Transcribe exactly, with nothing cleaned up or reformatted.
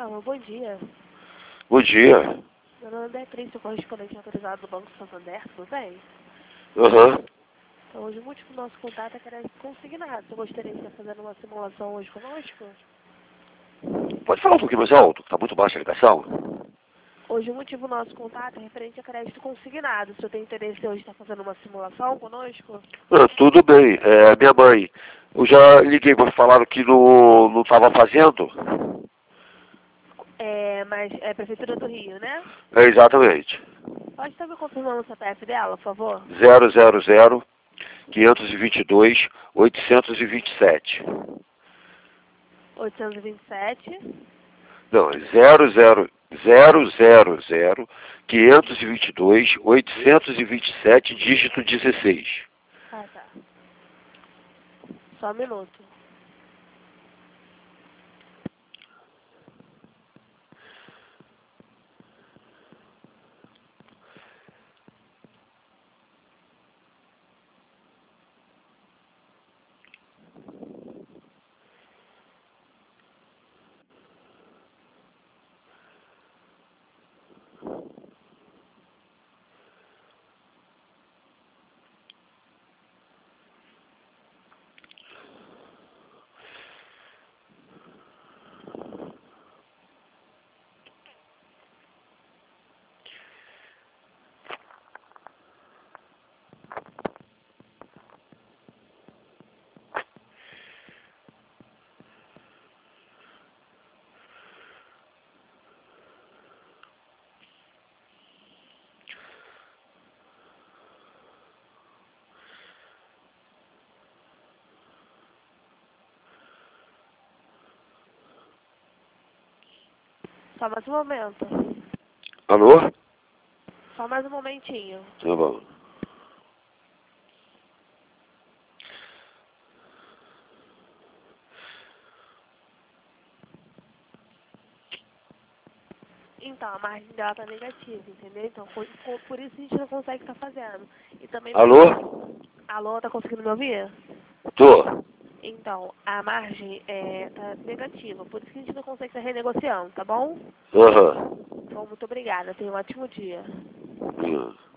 Alô, bom dia. Bom dia. Meu nome é Beatriz, sou correspondente autorizado do Banco Santander, tudo bem? Aham. Então, hoje o motivo do nosso contato é crédito consignado. Você gostaria de estar fazendo uma simulação hoje conosco? Pode falar um pouquinho mais alto? Tá muito baixa a ligação. Hoje o motivo do nosso contato é referente a crédito consignado. O senhor tem interesse hoje em estar fazendo uma simulação conosco? Ah, tudo bem. É, minha mãe, eu já liguei, mas falaram que não, não tava fazendo. É, mas é Prefeitura do Rio, né? É, exatamente. Pode estar me confirmando o C P F dela, por favor? zero zero zero, quinhentos e vinte e dois, oitocentos e vinte e sete. oitocentos e vinte e sete. Não, é zero zero zero zero zero, quinhentos e vinte e dois, oitocentos e vinte e sete, dígito dezesseis. Ah, tá. Só um minuto. Só mais um momento. Alô? Só mais um momentinho. Tá bom. Então, a margem dela tá negativa, entendeu? Então, por, por- por isso a gente não consegue estar fazendo. E também... Alô? Alô, tá conseguindo me ouvir? Tô. Então, a margem é, tá negativa, por isso que a gente não consegue estar renegociando, tá bom? Aham. Então, muito obrigada. Tenha um ótimo dia. Uhum.